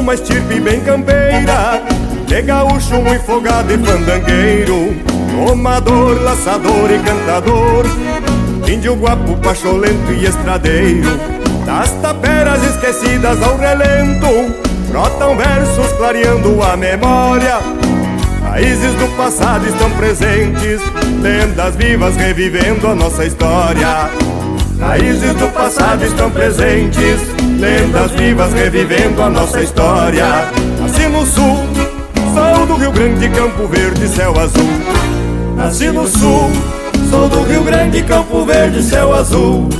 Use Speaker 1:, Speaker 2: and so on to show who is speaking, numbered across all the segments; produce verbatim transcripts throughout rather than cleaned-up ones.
Speaker 1: uma estirpe bem campeira, de gaúcho muito folgado e fandangueiro, domador, laçador e cantador, índio guapo, pacholento e estradeiro. Das taperas esquecidas ao relento, brotam versos clareando a memória. Raízes do passado estão presentes, lendas vivas revivendo a nossa história. Raízes do passado estão presentes, lendas vivas revivendo a nossa história. Nasci no sul, sou do Rio Grande, Campo Verde, céu azul. Nasci no sul, sou do Rio Grande, Campo Verde, céu azul.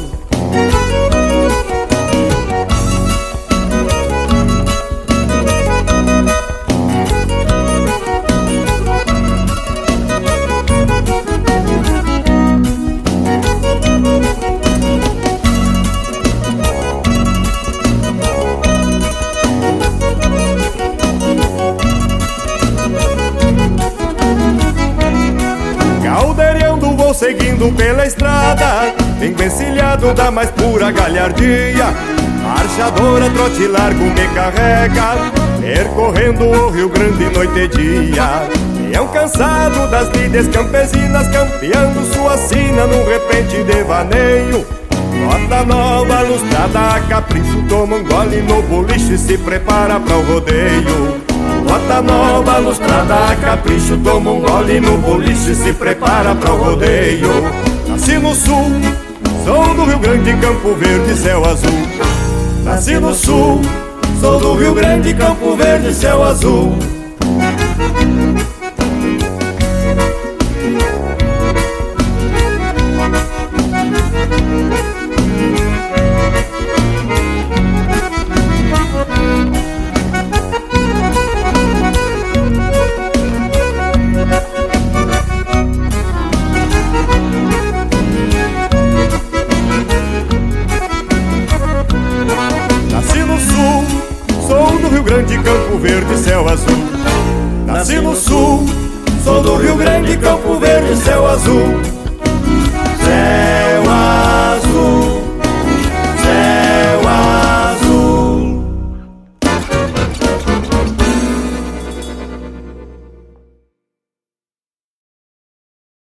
Speaker 1: Seguindo pela estrada, envencilhado da mais pura galhardia, marchadora, trote largo me carrega, percorrendo o Rio Grande noite e dia. Peão cansado das lides campesinas, campeando sua sina num repente devaneio. Bota nova, lustrada a capricho, toma um gole no boliche e se prepara para o rodeio. Bota nova, lustrada a capricho, toma um gole no boliche e se prepara para o rodeio. Nasci no sul, sou do Rio Grande, Campo Verde, céu azul. Nasci no sul, sou do Rio Grande, Campo Verde, céu azul. Campo Verde, céu azul. Nasci no sul, sou do Rio Grande, Campo Verde, céu azul. Céu